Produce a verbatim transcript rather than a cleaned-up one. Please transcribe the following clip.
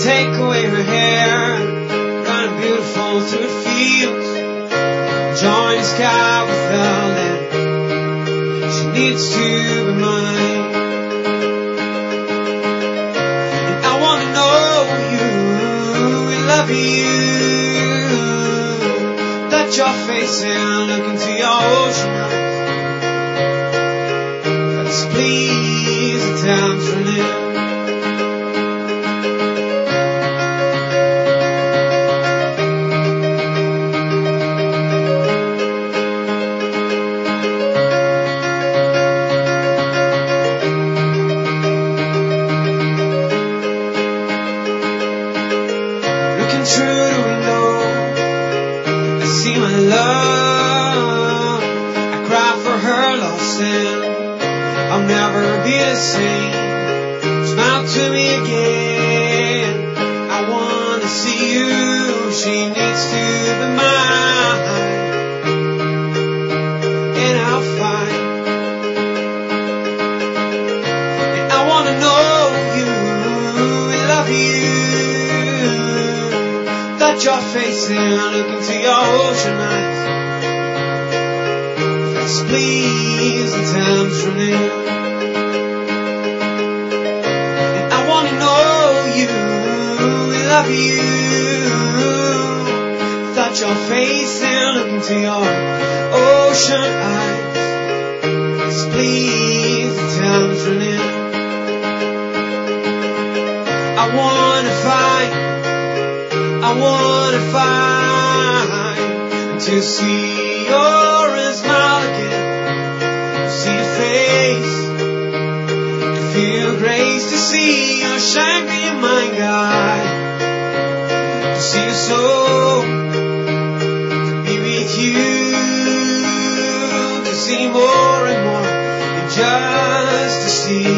take away her hair, running beautiful through the fields, join the sky without land. She needs to be mine. And I want to know you, we love you. Touch your face and look into your ocean eyes. Let's please the time's running. See